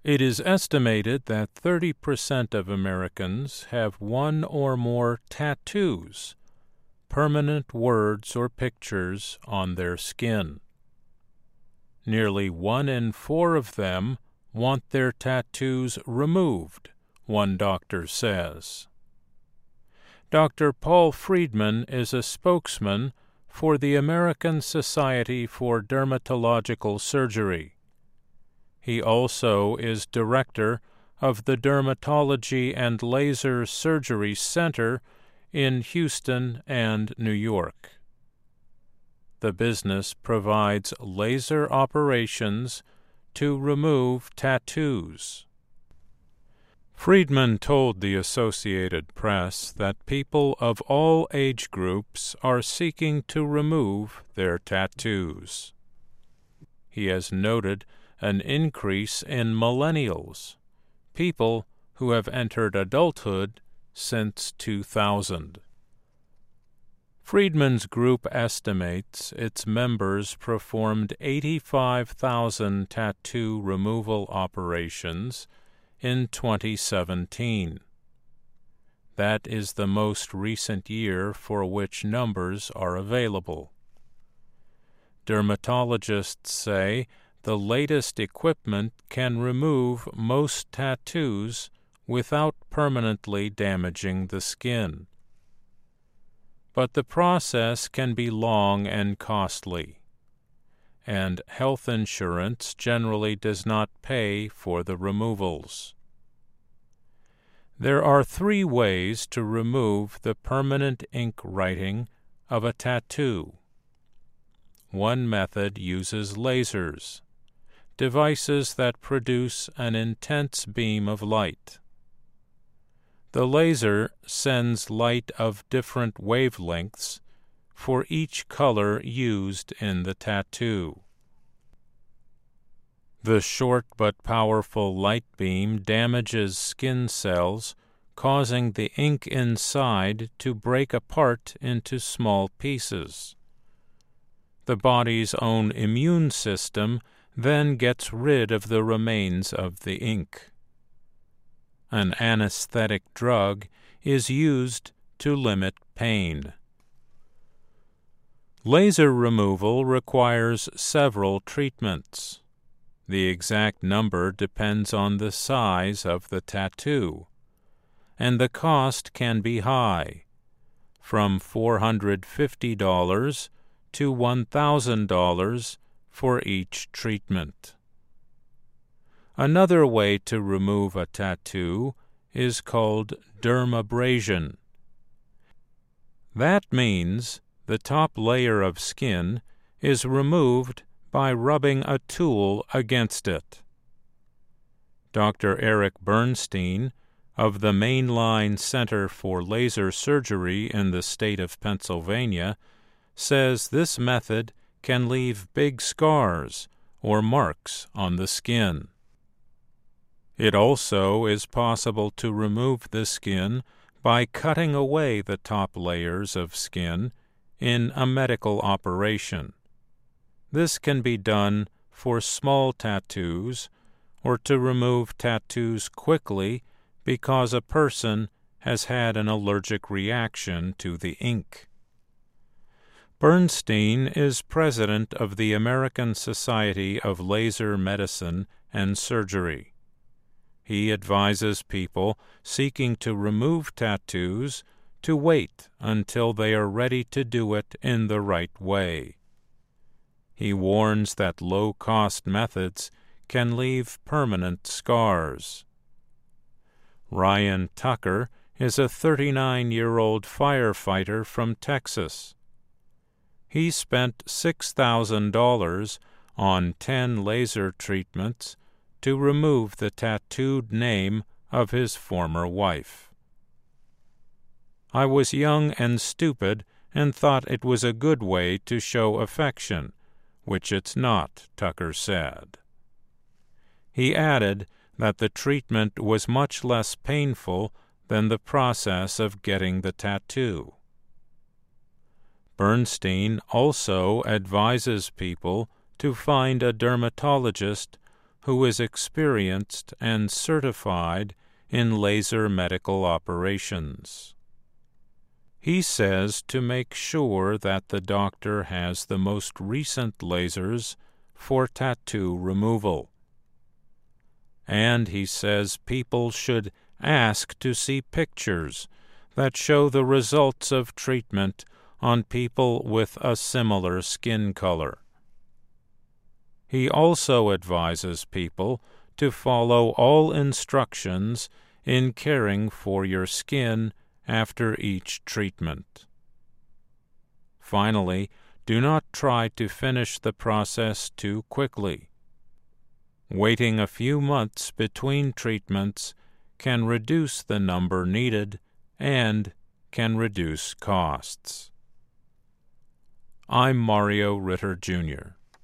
It is estimated that 30% of Americans have one or more tattoos, permanent words or pictures on their skin. Nearly 1 in 4 of them want their tattoos removed, one doctor says. Dr. Paul Friedman is a spokesman for the American Society for Dermatological Surgery. He also is director of the Dermatology and Laser Surgery Center in Houston and New York. The business provides laser operations to remove tattoos. Friedman told the Associated Press that people of all age groups are seeking to remove their tattoos. He has noted an increase in millennials, people who have entered adulthood since 2000. Friedman's group estimates its members performed 85,000 tattoo removal operations in 2017. That is the most recent year for which numbers are available. Dermatologists say the latest equipment can remove most tattoos without permanently damaging the skin. But the process can be long and costly, and health insurance generally does not pay for the removals. There are 3 ways to remove the permanent ink writing of a tattoo. One method uses lasers, devices that produce an intense beam of light. The laser sends light of different wavelengths for each color used in the tattoo. The short but powerful light beam damages skin cells, causing the ink inside to break apart into small pieces. The body's own immune system then gets rid of the remains of the ink. An anesthetic drug is used to limit pain. Laser removal requires several treatments. The exact number depends on the size of the tattoo, and the cost can be high, from $450 to $1,000 for each treatment. Another way to remove a tattoo is called dermabrasion. That means the top layer of skin is removed by rubbing a tool against it. Dr. Eric Bernstein of the Mainline Center for Laser Surgery in the state of Pennsylvania says this method can leave big scars or marks on the skin. It also is possible to remove the skin by cutting away the top layers of skin in a medical operation. This can be done for small tattoos or to remove tattoos quickly because a person has had an allergic reaction to the ink. Bernstein is president of the American Society of Laser Medicine and Surgery. He advises people seeking to remove tattoos to wait until they are ready to do it in the right way. He warns that low-cost methods can leave permanent scars. Ryan Tucker is a 39-year-old firefighter from Texas. He spent $6,000 on 10 laser treatments to remove the tattooed name of his former wife. "I was young and stupid and thought it was a good way to show affection, which it's not," Tucker said. He added that the treatment was much less painful than the process of getting the tattoo. Bernstein also advises people to find a dermatologist who is experienced and certified in laser medical operations. He says to make sure that the doctor has the most recent lasers for tattoo removal. And he says people should ask to see pictures that show the results of treatment on people with a similar skin color. He also advises people to follow all instructions in caring for your skin after each treatment. Finally, do not try to finish the process too quickly. Waiting a few months between treatments can reduce the number needed and can reduce costs. I'm Mario Ritter, Jr.